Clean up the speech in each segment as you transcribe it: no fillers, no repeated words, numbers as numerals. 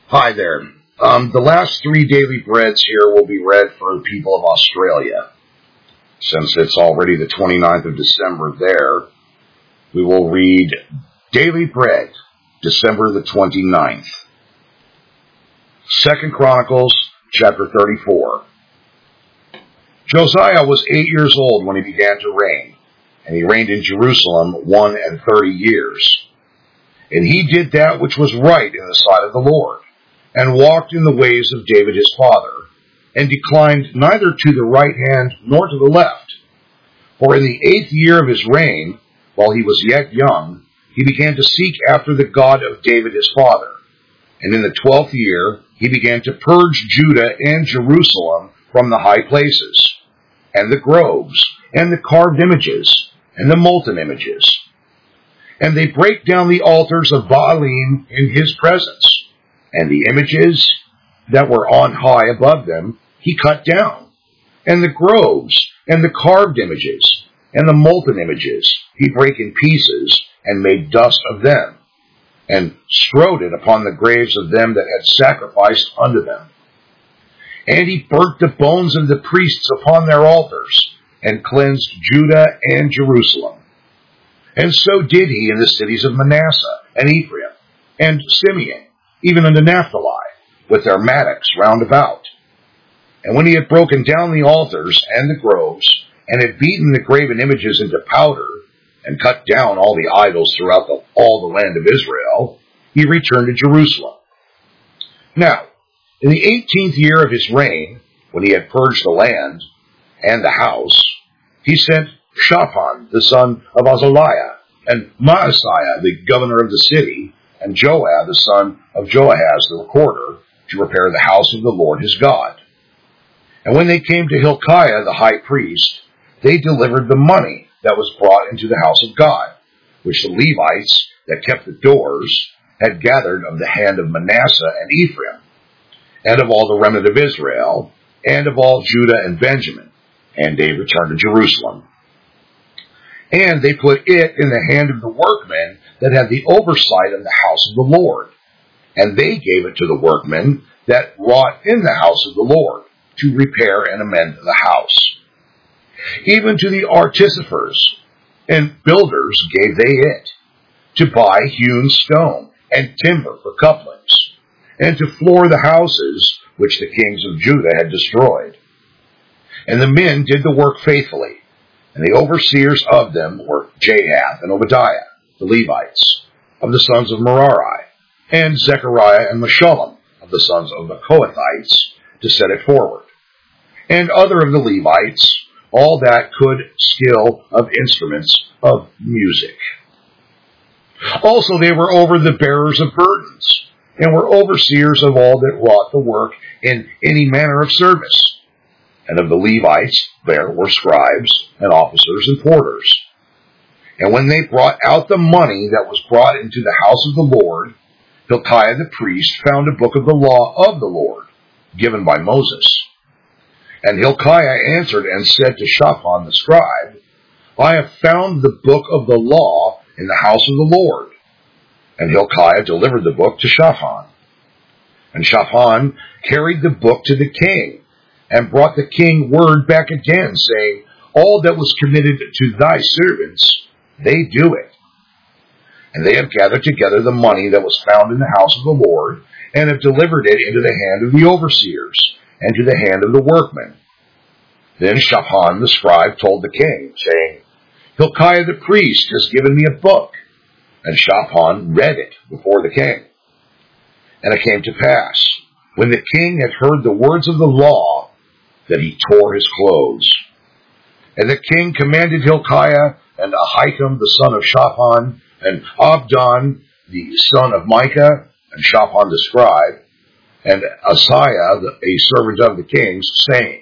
Hi there. The last three daily breads here will be read for the people of Australia. Since it's already the 29th of December there, we will read Daily Bread, December the 29th. 2 Chronicles, chapter 34. Josiah was 8 years old when he began to reign, and he reigned in Jerusalem 31 years. And he did that which was right in the sight of the Lord, and walked in the ways of David his father, and declined neither to the right hand nor to the left. For in the 8th year of his reign, while he was yet young, he began to seek after the God of David his father. And in the 12th year, he began to purge Judah and Jerusalem from the high places, and the groves, and the carved images, and the molten images. And they brake down the altars of Baalim in his presence, and the images that were on high above them he cut down, and the groves, and the carved images, and the molten images he brake in pieces, and made dust of them, and strode it upon the graves of them that had sacrificed unto them. And he burnt the bones of the priests upon their altars, and cleansed Judah and Jerusalem. And so did he in the cities of Manasseh, and Ephraim, and Simeon, even unto Naphtali, with their mattocks round about. And when he had broken down the altars and the groves, and had beaten the graven images into powder, and cut down all the idols throughout all the land of Israel, he returned to Jerusalem. Now, in the 18th year of his reign, when he had purged the land and the house, he sent Shaphan, the son of Azaliah, and Maaseiah, the governor of the city, and Joab, the son of Joahaz, the recorder, to repair the house of the Lord his God. And when they came to Hilkiah, the high priest, they delivered the money that was brought into the house of God, which the Levites that kept the doors had gathered of the hand of Manasseh and Ephraim, and of all the remnant of Israel, and of all Judah and Benjamin. And they returned to Jerusalem. And they put it in the hand of the workmen that had the oversight of the house of the Lord. And they gave it to the workmen that wrought in the house of the Lord, to repair and amend the house. Even to the artificers and builders gave they it, to buy hewn stone and timber for couplings, and to floor the houses which the kings of Judah had destroyed. And the men did the work faithfully, and the overseers of them were Jahath and Obadiah, the Levites, of the sons of Merari, and Zechariah and Meshullam, of the sons of the Kohathites, to set it forward. And other of the Levites, all that could skill of instruments of music. Also they were over the bearers of burdens, and were overseers of all that wrought the work in any manner of service. And of the Levites there were scribes, and officers, and porters. And when they brought out the money that was brought into the house of the Lord, Hilkiah the priest found a book of the law of the Lord, given by Moses. And Hilkiah answered and said to Shaphan the scribe, I have found the book of the law in the house of the Lord. And Hilkiah delivered the book to Shaphan. And Shaphan carried the book to the king, and brought the king word back again, saying, All that was committed to thy servants, they do it. And they have gathered together the money that was found in the house of the Lord, and have delivered it into the hand of the overseers, and to the hand of the workmen. Then Shaphan the scribe told the king, saying, Hilkiah the priest has given me a book. And Shaphan read it before the king. And it came to pass, when the king had heard the words of the law, that he tore his clothes. And the king commanded Hilkiah, and Ahikam the son of Shaphan, and Abdon the son of Micah, and Shaphan the scribe, and Asaiah, a servant of the king's, saying,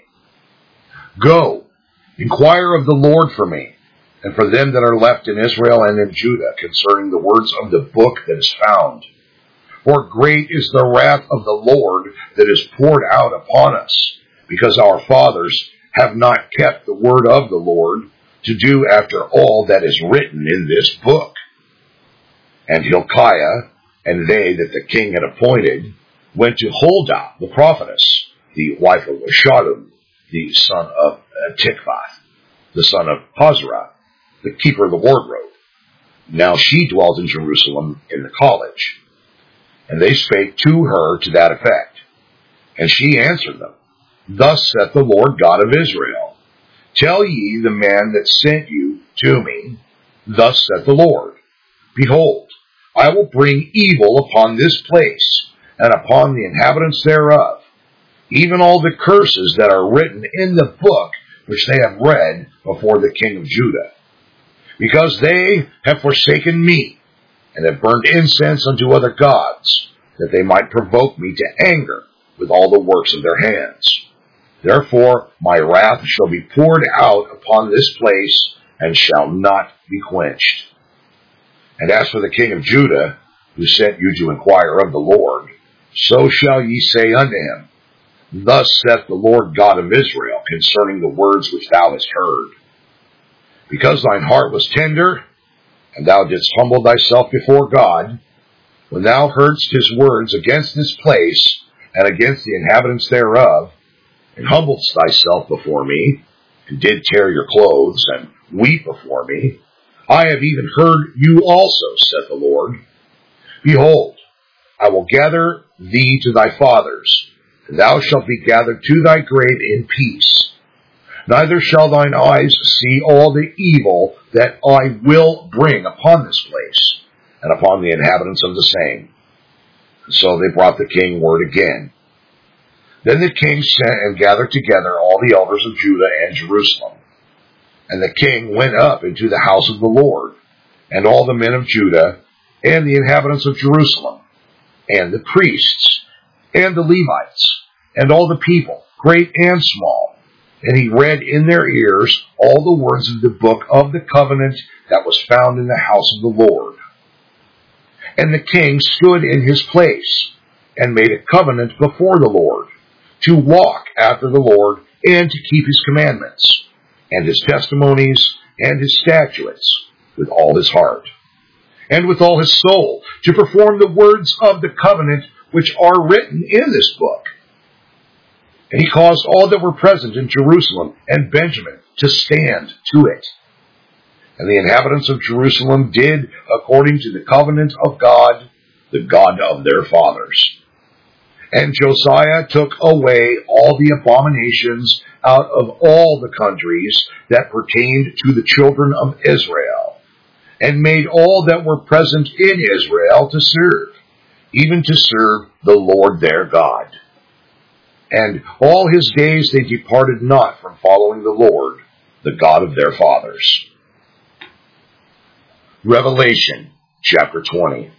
Go, inquire of the Lord for me, and for them that are left in Israel and in Judah, concerning the words of the book that is found. For great is the wrath of the Lord that is poured out upon us, because our fathers have not kept the word of the Lord, to do after all that is written in this book. And Hilkiah, and they that the king had appointed, went to Huldah the prophetess, the wife of Shallum, the son of Tikvath, the son of Hazra, the keeper of the wardrobe. Now she dwelt in Jerusalem in the college. And they spake to her to that effect. And she answered them, Thus saith the Lord God of Israel, Tell ye the man that sent you to me, Thus saith the Lord, Behold, I will bring evil upon this place, and upon the inhabitants thereof, even all the curses that are written in the book which they have read before the king of Judah. Because they have forsaken me, and have burned incense unto other gods, that they might provoke me to anger with all the works of their hands. Therefore my wrath shall be poured out upon this place, and shall not be quenched. And as for the king of Judah, who sent you to inquire of the Lord, so shall ye say unto him, Thus saith the Lord God of Israel concerning the words which thou hast heard. Because thine heart was tender, and thou didst humble thyself before God, when thou heardst his words against this place, and against the inhabitants thereof, and humbledst thyself before me, and did tear your clothes, and weep before me, I have even heard you also, saith the Lord. Behold, I will gather thee to thy fathers, and thou shalt be gathered to thy grave in peace. Neither shall thine eyes see all the evil that I will bring upon this place, and upon the inhabitants of the same. And so they brought the king word again. Then the king sent and gathered together all the elders of Judah and Jerusalem. And the king went up into the house of the Lord, and all the men of Judah, and the inhabitants of Jerusalem, and the priests, and the Levites, and all the people, great and small. And he read in their ears all the words of the book of the covenant that was found in the house of the Lord. And the king stood in his place, and made a covenant before the Lord, to walk after the Lord, and to keep his commandments, and his testimonies, and his statutes, with all his heart, and with all his soul, to perform the words of the covenant which are written in this book. And he caused all that were present in Jerusalem and Benjamin to stand to it. And the inhabitants of Jerusalem did according to the covenant of God, the God of their fathers. And Josiah took away all the abominations out of all the countries that pertained to the children of Israel, and made all that were present in Israel to serve, even to serve the Lord their God. And all his days they departed not from following the Lord, the God of their fathers. Revelation chapter 20.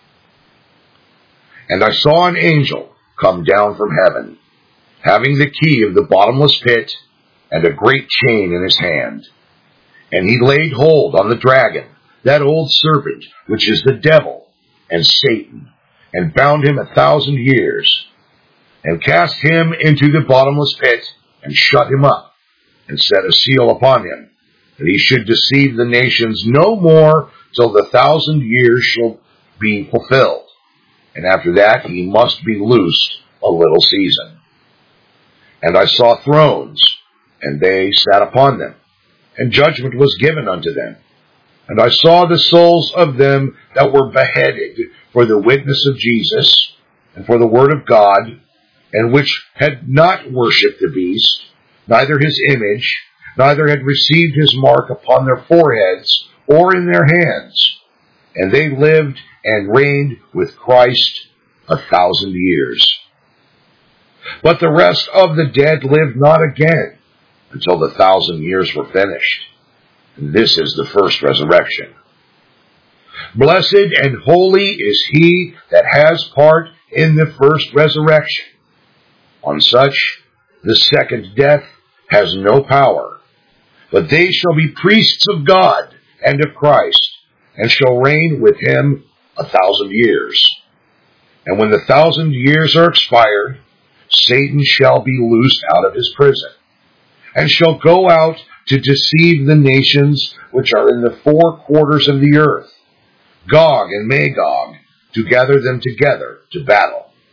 And I saw an angel come down from heaven, having the key of the bottomless pit, and a great chain in his hand. And he laid hold on the dragon, that old serpent, which is the devil and Satan, and bound him 1,000 years, and cast him into the bottomless pit, and shut him up, and set a seal upon him, that he should deceive the nations no more till the 1,000 years shall be fulfilled. And after that he must be loosed a little season. And I saw thrones, and they sat upon them, and judgment was given unto them. And I saw the souls of them that were beheaded for the witness of Jesus, and for the word of God, and which had not worshipped the beast, neither his image, neither had received his mark upon their foreheads or in their hands. And they lived and reigned with Christ 1,000 years. But the rest of the dead lived not again, until the 1,000 years were finished. And this is the first resurrection. Blessed and holy is he that has part in the first resurrection. On such the second death has no power, but they shall be priests of God and of Christ, and shall reign with him 1,000 years. And when the 1,000 years are expired, Satan shall be loosed out of his prison, and shall go out to deceive the nations which are in the 4 quarters of the earth, Gog and Magog, to gather them together to battle.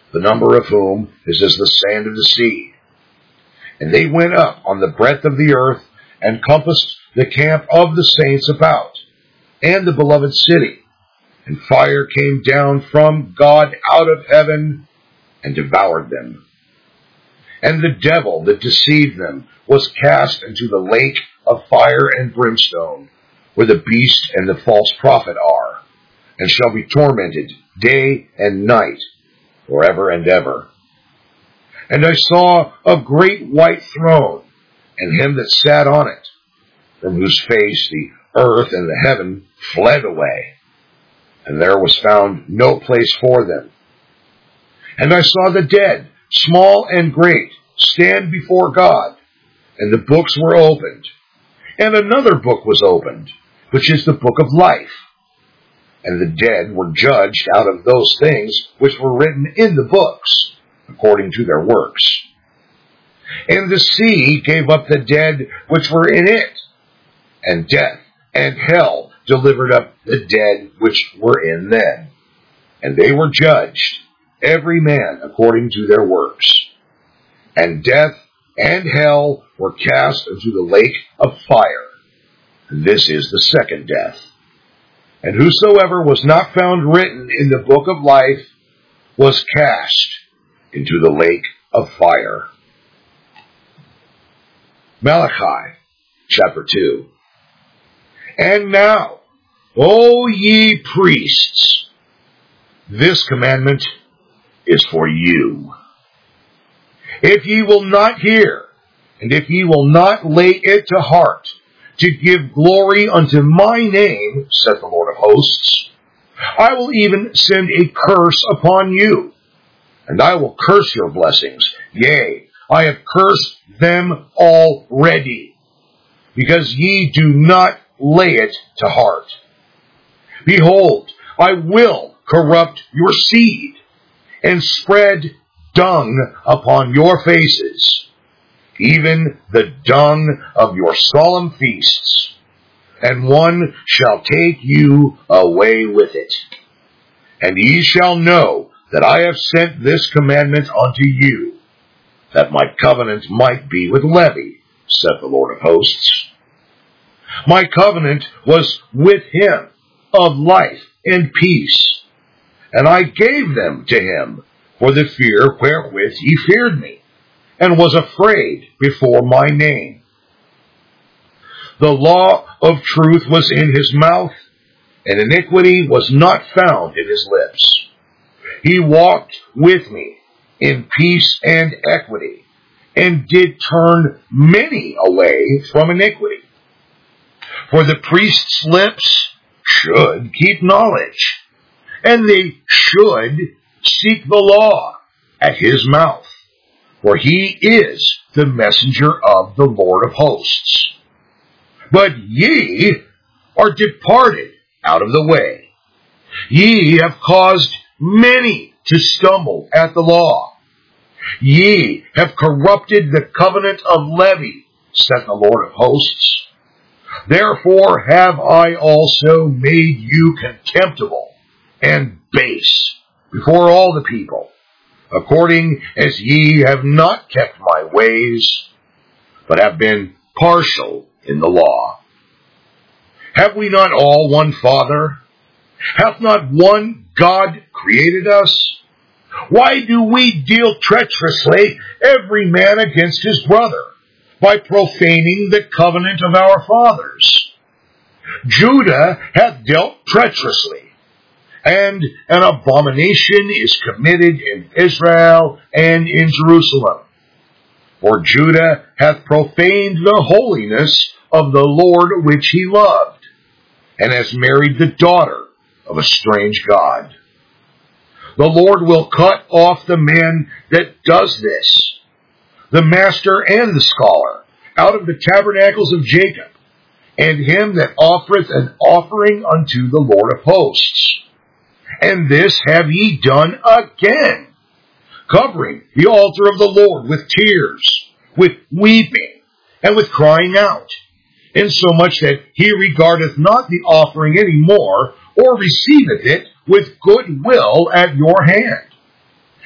the number of whom is as the sand of the sea. And they went up on the breadth of the earth, and compassed the camp of the saints about, and the beloved city. And fire came down from God out of heaven, and devoured them. And the devil that deceived them was cast into the lake of fire and brimstone, where the beast and the false prophet are, and shall be tormented day and night forever and ever. And I saw a great white throne, and him that sat on it, from whose face the earth and the heaven fled away, and there was found no place for them. And I saw the dead, small and great, stand before God, and the books were opened. And another book was opened, which is the book of life. And the dead were judged out of those things which were written in the books, according to their works. And the sea gave up the dead which were in it, and death and hell delivered up the dead which were in them. And they were judged, every man according to their works. And death and hell were cast into the lake of fire. This is the second death. And whosoever was not found written in the book of life was cast into the lake of fire. Malachi, chapter 2. And now, O ye priests, this commandment is for you. If ye will not hear, and if ye will not lay it to heart, to give glory unto my name, saith the Lord of hosts, I will even send a curse upon you, and I will curse your blessings. Yea, I have cursed them already, because ye do not lay it to heart. Behold, I will corrupt your seed, and spread dung upon your faces, even the dung of your solemn feasts, and one shall take you away with it. And ye shall know that I have sent this commandment unto you, that my covenant might be with Levi, saith the Lord of hosts. My covenant was with him of life and peace, and I gave them to him for the fear wherewith he feared me, and was afraid before my name. The law of truth was in his mouth, and iniquity was not found in his lips. He walked with me in peace and equity, and did turn many away from iniquity. For the priest's lips should keep knowledge, and they should seek the law at his mouth, for he is the messenger of the Lord of hosts. But ye are departed out of the way. Ye have caused many to stumble at the law. Ye have corrupted the covenant of Levi, saith the Lord of hosts. Therefore have I also made you contemptible and base before all the people, according as ye have not kept my ways, but have been partial in the law. Have we not all one Father? Hath not one God created us? Why do we deal treacherously every man against his brother, by profaning the covenant of our fathers? Judah hath dealt treacherously, and an abomination is committed in Israel and in Jerusalem. For Judah hath profaned the holiness of the Lord which he loved, and has married the daughter of a strange god. The Lord will cut off the man that does this, the master and the scholar, out of the tabernacles of Jacob, and him that offereth an offering unto the Lord of hosts. And this have ye done again, covering the altar of the Lord with tears, with weeping, and with crying out, insomuch that he regardeth not the offering any more, or receiveth it with good will at your hand.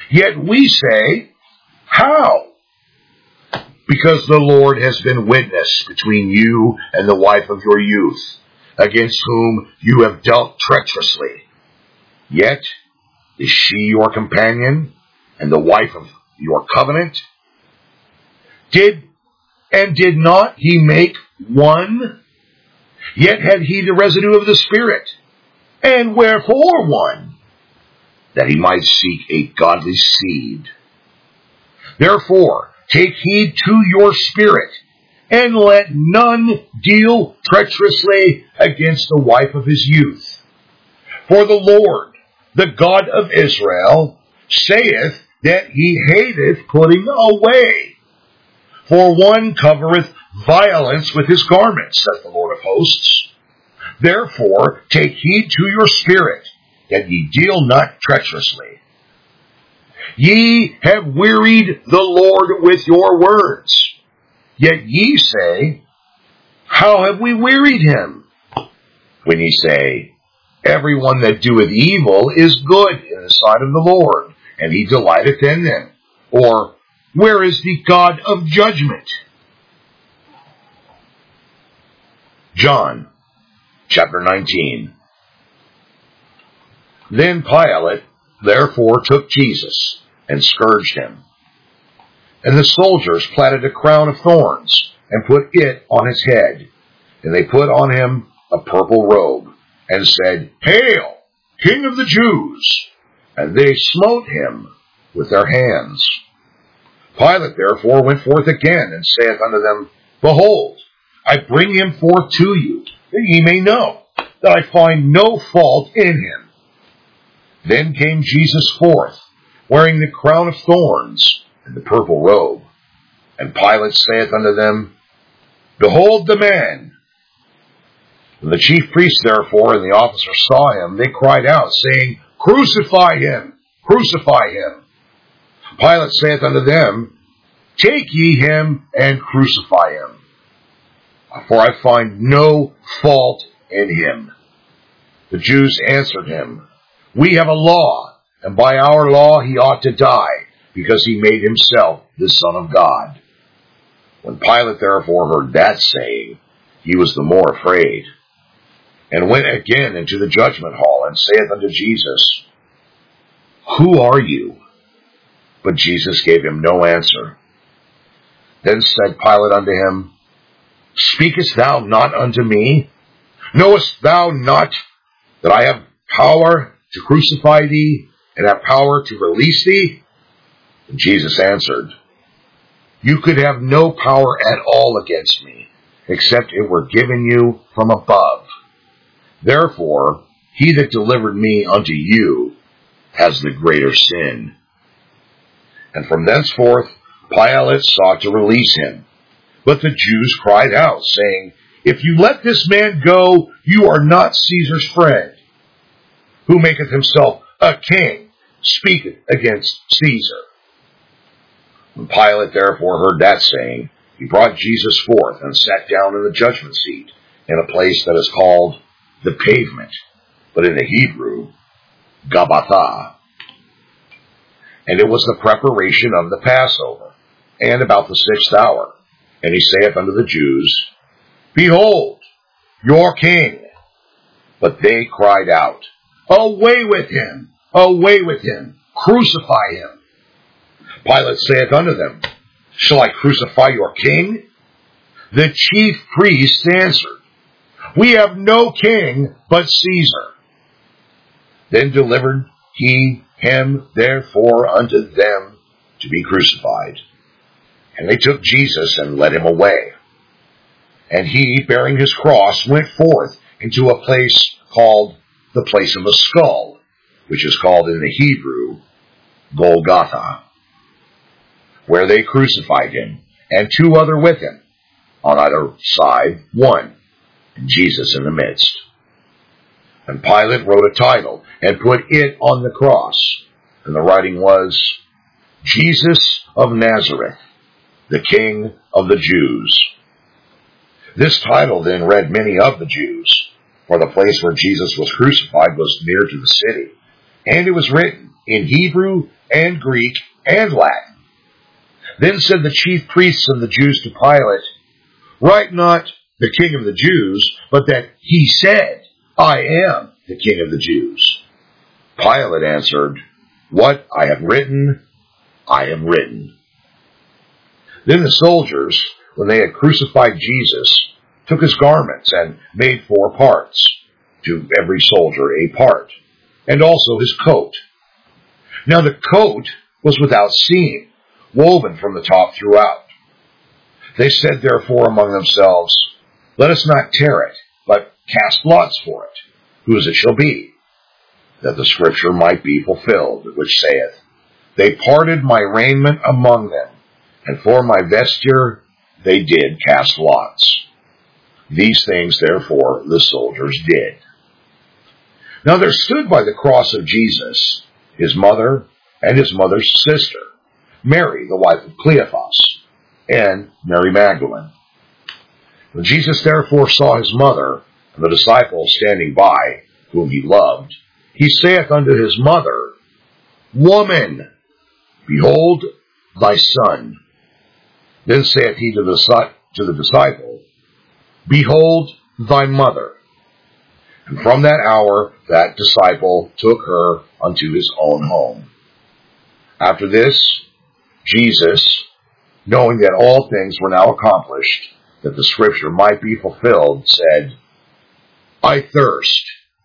Yet we say, how? Because the Lord has been witness between you and the wife of your youth, against whom you have dealt treacherously. Yet is she your companion and the wife of your covenant? Did not he make one? Yet had he the residue of the Spirit. And wherefore one? That he might seek a godly seed. Therefore, take heed to your spirit, and let none deal treacherously against the wife of his youth. For the Lord, the God of Israel, saith that he hateth putting away. For one covereth violence with his garments, saith the Lord of hosts. Therefore, take heed to your spirit, that ye deal not treacherously. Ye have wearied the Lord with your words. Yet ye say, how have we wearied him? When ye say, everyone that doeth evil is good in the sight of the Lord, and he delighteth in them. Or, where is the God of judgment? John, chapter 19. Then Pilate therefore took Jesus and scourged him. And the soldiers platted a crown of thorns and put it on his head. And they put on him a purple robe and said, Hail, King of the Jews! And they smote him with their hands. Pilate therefore went forth again and saith unto them, Behold, I bring him forth to you, that ye may know that I find no fault in him. Then came Jesus forth, wearing the crown of thorns and the purple robe. And Pilate saith unto them, Behold the man. When the chief priests therefore and the officers saw him, they cried out, saying, Crucify him! Crucify him! Pilate saith unto them, Take ye him and crucify him. For I find no fault in him. The Jews answered him, We have a law, and by our law he ought to die, because he made himself the Son of God. When Pilate therefore heard that saying, he was the more afraid, and went again into the judgment hall, and saith unto Jesus, Who are you? But Jesus gave him no answer. Then said Pilate unto him, Speakest thou not unto me? Knowest thou not that I have power to crucify thee, and have power to release thee? And Jesus answered, You could have no power at all against me, except it were given you from above. Therefore, he that delivered me unto you has the greater sin. And from thenceforth Pilate sought to release him. But the Jews cried out, saying, If you let this man go, you are not Caesar's friend. Who maketh himself a king, speaketh against Caesar. When Pilate therefore heard that saying, he brought Jesus forth and sat down in the judgment seat, in a place that is called the Pavement, but in the Hebrew, Gabbatha. And it was the preparation of the Passover, and about the 6th hour. And he saith unto the Jews, Behold, your king. But they cried out, Away with him! Away with him! Crucify him! Pilate saith unto them, Shall I crucify your king? The chief priests answered, We have no king but Caesar. Then delivered he him therefore unto them to be crucified. And they took Jesus and led him away. And he, bearing his cross, went forth into a place called the place of a skull, which is called in the Hebrew, Golgotha, where they crucified him, and 2 other with him, on either side one, and Jesus in the midst. And Pilate wrote a title, and put it on the cross, and the writing was, Jesus of Nazareth, the King of the Jews. This title then read many of the Jews, for the place where Jesus was crucified was near to the city. And it was written, in Hebrew and Greek and Latin. Then said the chief priests of the Jews to Pilate, "Write not the King of the Jews, but that he said, 'I am the King of the Jews.'" Pilate answered, "What I have written, I have written." Then the soldiers, when they had crucified Jesus, took his garments and made 4 parts, to every soldier a part, and also his coat. Now the coat was without seam, woven from the top throughout. They said therefore among themselves, "Let us not tear it, but cast lots for it, whose it shall be," that the scripture might be fulfilled, which saith, "They parted my raiment among them, and for my vesture they did cast lots." These things therefore the soldiers did. Now there stood by the cross of Jesus his mother and his mother's sister, Mary, the wife of Cleophas, and Mary Magdalene. When Jesus therefore saw his mother and the disciple standing by, whom he loved, he saith unto his mother, "Woman, behold thy son." Then saith he to the disciple, "Behold thy mother." And from that hour that disciple took her unto his own home. After this, Jesus, knowing that all things were now accomplished, that the scripture might be fulfilled, said, "I thirst."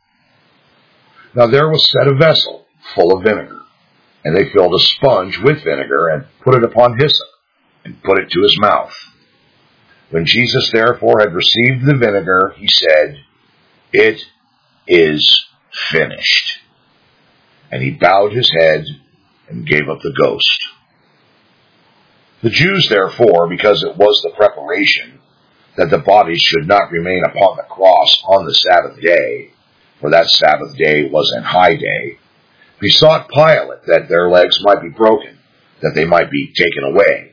Now there was set a vessel full of vinegar, and they filled a sponge with vinegar, and put it upon hyssop, and put it to his mouth. When Jesus therefore had received the vinegar, he said, "It is finished." And he bowed his head and gave up the ghost. The Jews therefore, because it was the preparation that the bodies should not remain upon the cross on the Sabbath day, for that Sabbath day was an high day, besought Pilate that their legs might be broken, that they might be taken away.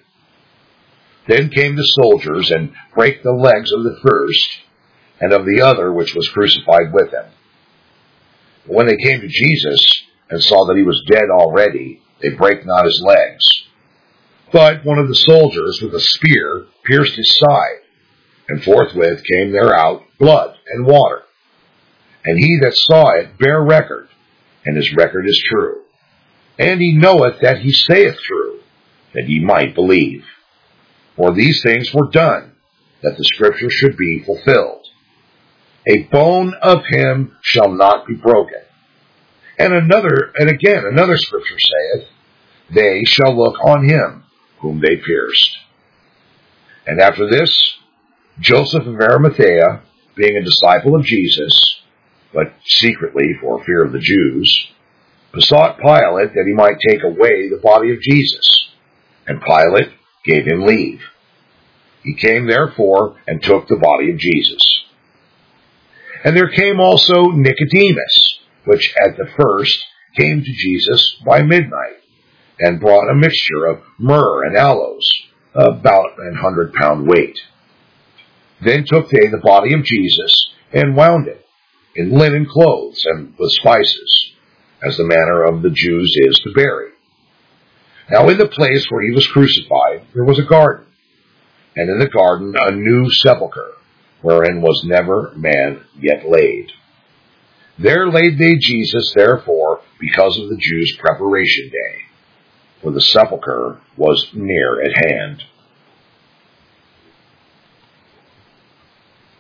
Then came the soldiers and brake the legs of the first, and of the other which was crucified with him. But when they came to Jesus, and saw that he was dead already, they brake not his legs. But one of the soldiers with a spear pierced his side, and forthwith came there out blood and water. And he that saw it bare record, and his record is true. And he knoweth that he saith true, that ye might believe. For these things were done, that the scripture should be fulfilled. A bone of him shall not be broken. And again another scripture saith, "They shall look on him whom they pierced." And after this, Joseph of Arimathea, being a disciple of Jesus, but secretly for fear of the Jews, besought Pilate that he might take away the body of Jesus. And Pilate gave him leave. He came therefore and took the body of Jesus. And there came also Nicodemus, which at the first came to Jesus by midnight, and brought a mixture of myrrh and aloes, about 100-pound weight. Then took they the body of Jesus, and wound it in linen clothes and with spices, as the manner of the Jews is to bury. Now in the place where he was crucified there was a garden, and in the garden a new sepulchre, wherein was never man yet laid. There laid they Jesus, therefore, because of the Jews' preparation day, for the sepulchre was near at hand.